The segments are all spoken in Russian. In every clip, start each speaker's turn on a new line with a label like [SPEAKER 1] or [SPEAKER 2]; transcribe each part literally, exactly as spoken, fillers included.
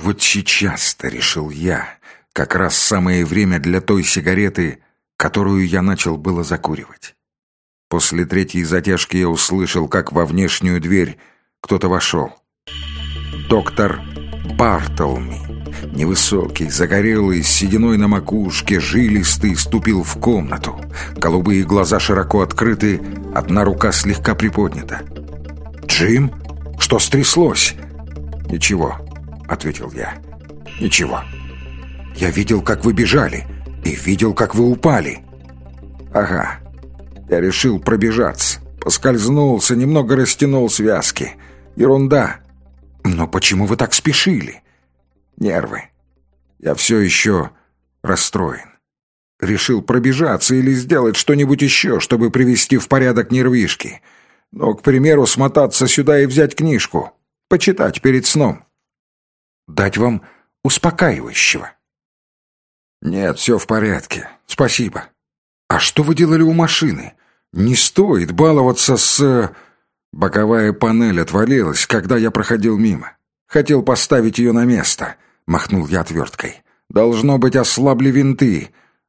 [SPEAKER 1] Вот сейчас-то, решил я, как раз самое время для той сигареты, которую я начал было закуривать. После третьей затяжки я услышал, как во внешнюю дверь кто-то вошел. Доктор Бартлми, невысокий, загорелый, с сединой на макушке, жилистый, ступил в комнату. Голубые глаза широко открыты, одна рука слегка приподнята. «Джим, что стряслось?» «Ничего», — ответил я. «Ничего. Я видел, как вы бежали, и видел, как вы упали». «Ага. Я решил пробежаться. Поскользнулся, немного растянул связки. Ерунда. Но почему вы так спешили?» «Нервы. Я все еще расстроен. Решил пробежаться или сделать что-нибудь еще, чтобы привести в порядок нервишки. Ну, к примеру, смотаться сюда и взять книжку. Почитать перед сном. Дать вам успокаивающего». «Нет, все в порядке. Спасибо. А что вы делали у машины? Не стоит баловаться с...» «Боковая панель отвалилась, когда я проходил мимо. Хотел поставить ее на место», — махнул я отверткой. «Должно быть, ослабли винты.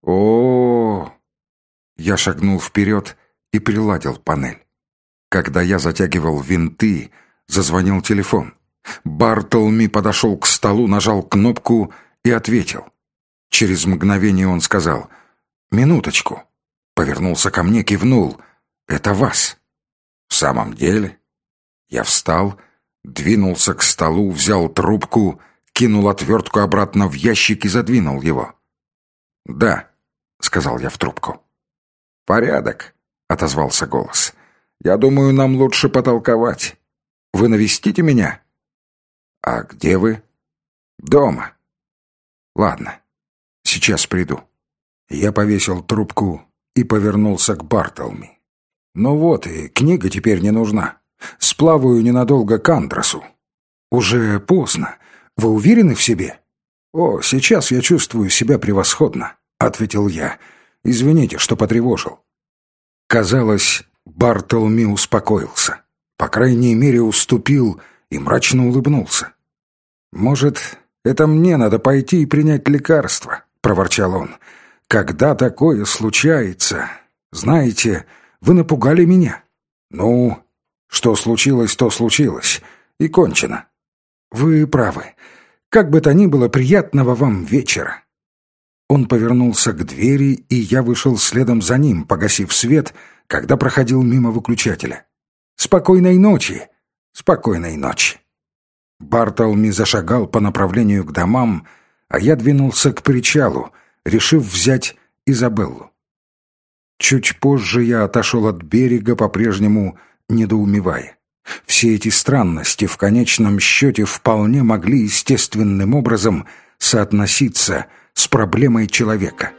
[SPEAKER 1] О-о-о!» Я шагнул вперед и приладил панель. Когда я затягивал винты, зазвонил телефон. Бартлми подошел к столу, нажал кнопку и ответил. Через мгновение он сказал: «Минуточку». Повернулся ко мне, кивнул. «Это вас». «В самом деле?» Я встал, двинулся к столу, взял трубку, кинул отвертку обратно в ящик и задвинул его. «Да», — сказал я в трубку. «Порядок», — отозвался голос. «Я думаю, нам лучше потолковать. Вы навестите меня?» «А где вы?» «Дома». «Ладно, сейчас приду». Я повесил трубку и повернулся к Бартлми. «Ну вот, и книга теперь не нужна. Сплаваю ненадолго к Андросу». «Уже поздно. Вы уверены в себе?» «О, сейчас я чувствую себя превосходно», — ответил я. «Извините, что потревожил». Казалось, Бартлми успокоился. По крайней мере, уступил и мрачно улыбнулся. «Может, это мне надо пойти и принять лекарство?» — проворчал он. «Когда такое случается, знаете, вы напугали меня». «Ну, что случилось, то случилось, и кончено». «Вы правы. Как бы то ни было, приятного вам вечера». Он повернулся к двери, и я вышел следом за ним, погасив свет, когда проходил мимо выключателя. «Спокойной ночи! Спокойной ночи!» Бартлми зашагал по направлению к домам, а я двинулся к причалу, решив взять Изабеллу. Чуть позже я отошел от берега, по-прежнему недоумевая. Все эти странности в конечном счете вполне могли естественным образом соотноситься с проблемой человека.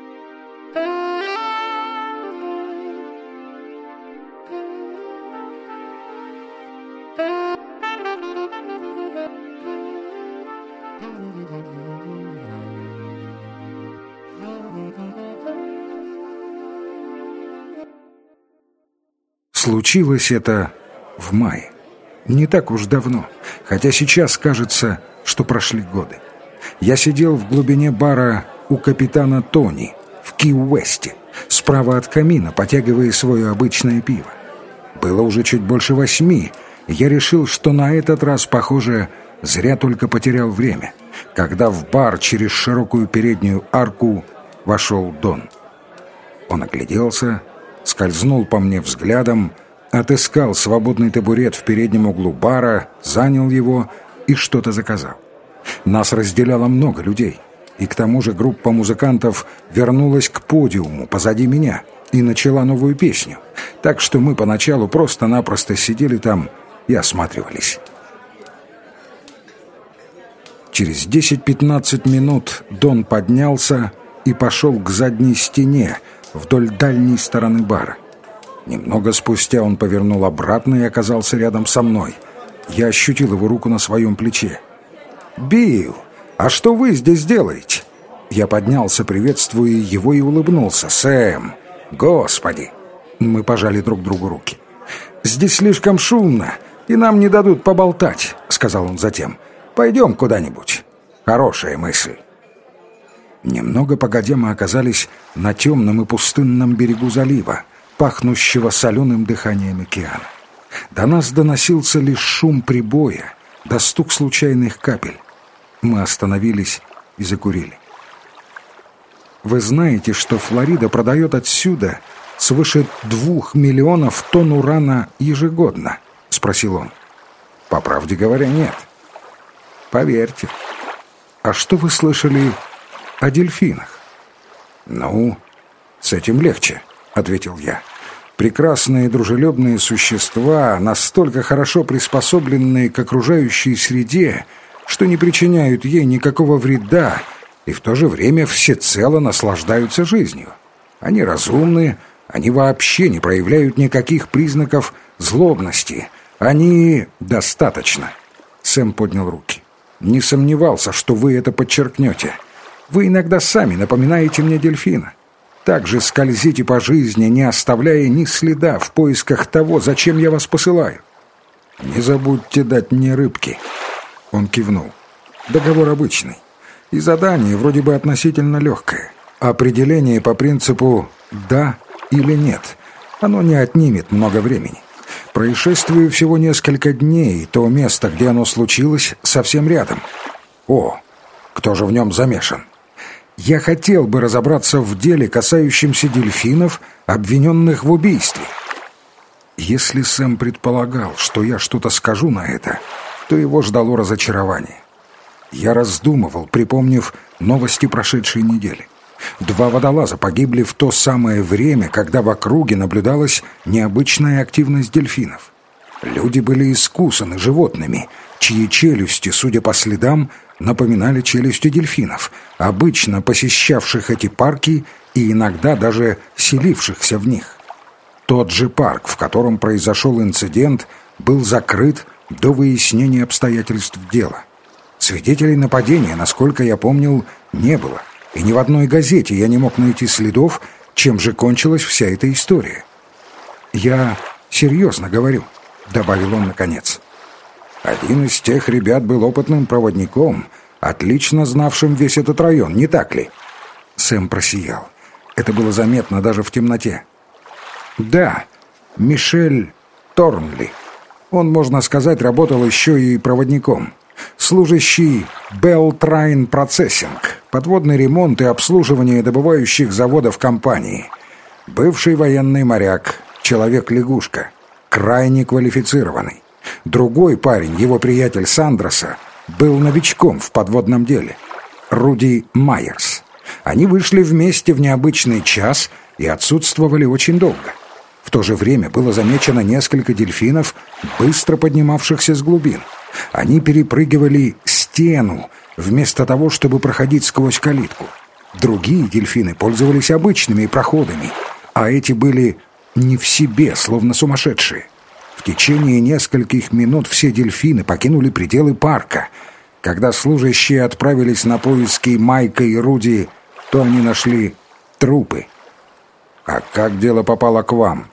[SPEAKER 1] Случилось это в мае. Не так уж давно, хотя сейчас кажется, что прошли годы. Я сидел в глубине бара у капитана Тони в Ки-Уэсте, справа от камина, потягивая свое обычное пиво. Было уже чуть больше восьми, и я решил, что на этот раз, похоже, зря только потерял время, когда в бар через широкую переднюю арку вошел Дон. Он огляделся, скользнул по мне взглядом, отыскал свободный табурет в переднем углу бара, занял его и что-то заказал. Нас разделяло много людей, и к тому же группа музыкантов вернулась к подиуму позади меня и начала новую песню, так что мы поначалу просто-напросто сидели там и осматривались. Через десять-пятнадцать минут Дон поднялся и пошел к задней стене вдоль дальней стороны бара. Немного спустя он повернул обратно и оказался рядом со мной. Я ощутил его руку на своем плече. «Билл, а что вы здесь делаете?» Я поднялся, приветствуя его, и улыбнулся. «Сэм! Господи!» Мы пожали друг другу руки. «Здесь слишком шумно, и нам не дадут поболтать», — сказал он затем. «Пойдем куда-нибудь. Хорошая мысль. Немного погодя мы оказались на темном и пустынном берегу залива, пахнущего соленым дыханием океана. До нас доносился лишь шум прибоя, да стук случайных капель. Мы остановились и закурили. «Вы знаете, что Флорида продает отсюда свыше двух миллионов тонн урана ежегодно?» — спросил он. «По правде говоря, нет». «Поверьте». «А что вы слышали о дельфинах?» «Ну, с этим легче», — ответил я. «Прекрасные дружелюбные существа, настолько хорошо приспособленные к окружающей среде, что не причиняют ей никакого вреда и в то же время всецело наслаждаются жизнью. Они разумны, они вообще не проявляют никаких признаков злобности. Они... достаточно». Сэм поднял руки. «Не сомневался, что вы это подчеркнете. Вы иногда сами напоминаете мне дельфина. Так же скользите по жизни, не оставляя ни следа в поисках того, зачем я вас посылаю. Не забудьте дать мне рыбки». Он кивнул. «Договор обычный. И задание вроде бы относительно легкое. Определение по принципу «да» или «нет». Оно не отнимет много времени. Происшествию всего несколько дней, и то место, где оно случилось, совсем рядом. О, кто же в нем замешан? Я хотел бы разобраться в деле, касающемся дельфинов, обвиненных в убийстве». Если Сэм предполагал, что я что-то скажу на это, то его ждало разочарование. Я раздумывал, припомнив новости прошедшей недели. Два водолаза погибли в то самое время, когда в округе наблюдалась необычная активность дельфинов. Люди были искусаны животными, чьи челюсти, судя по следам, напоминали челюсти дельфинов, обычно посещавших эти парки и иногда даже селившихся в них. Тот же парк, в котором произошел инцидент, был закрыт до выяснения обстоятельств дела. Свидетелей нападения, насколько я помнил, не было, и ни в одной газете я не мог найти следов, чем же кончилась вся эта история. «Я серьезно говорю», — добавил он наконец. «Один из тех ребят был опытным проводником, отлично знавшим весь этот район, не так ли?» Сэм просиял. Это было заметно даже в темноте. «Да, Мишель Торнли. Он, можно сказать, работал еще и проводником. Служащий Белтрайн Процессинг, подводный ремонт и обслуживание добывающих заводов компании. Бывший военный моряк, человек-лягушка, крайне квалифицированный. Другой парень, его приятель Сандроса, был новичком в подводном деле. Руди Майерс. Они вышли вместе в необычный час и отсутствовали очень долго. В то же время было замечено несколько дельфинов, быстро поднимавшихся с глубин. Они перепрыгивали стену, вместо того, чтобы проходить сквозь калитку. Другие дельфины пользовались обычными проходами, а эти были не в себе, словно сумасшедшие. В течение нескольких минут все дельфины покинули пределы парка. Когда служащие отправились на поиски Майка и Руди, то они нашли трупы. «А как дело попало к вам?»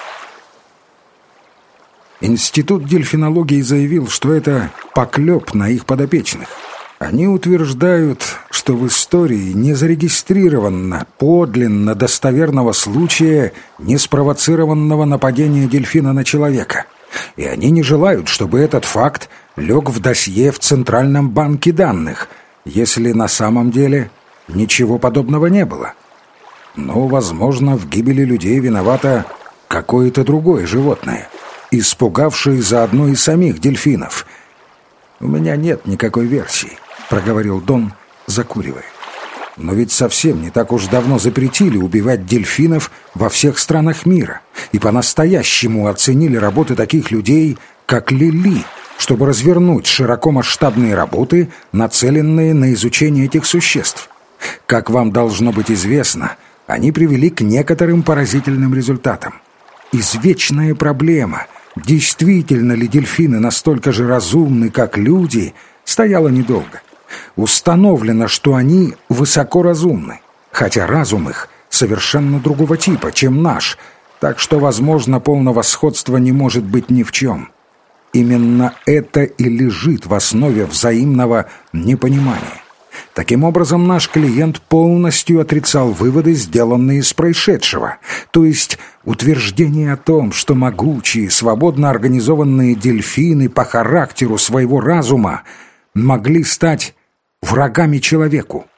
[SPEAKER 1] Институт дельфинологии заявил, что это поклеп на их подопечных. Они утверждают, что в истории не зарегистрировано подлинно достоверного случая неспровоцированного нападения дельфина на человека. И они не желают, чтобы этот факт лег в досье в Центральном банке данных, если на самом деле ничего подобного не было. Но, возможно, в гибели людей виновато какое-то другое животное, испугавшие заодно и самих дельфинов. «У меня нет никакой версии», — проговорил Дон, закуривая. «Но ведь совсем не так уж давно запретили убивать дельфинов во всех странах мира и по-настоящему оценили работы таких людей, как Лили, чтобы развернуть широкомасштабные работы, нацеленные на изучение этих существ. Как вам должно быть известно, они привели к некоторым поразительным результатам. Извечная проблема, действительно ли дельфины настолько же разумны, как люди, стояла недолго. Установлено, что они высокоразумны, хотя разум их совершенно другого типа, чем наш, так что, возможно, полного сходства не может быть ни в чем. Именно это и лежит в основе взаимного непонимания. Таким образом, наш клиент полностью отрицал выводы, сделанные из происшедшего, то есть утверждение о том, что могучие, свободно организованные дельфины по характеру своего разума могли стать врагами человеку.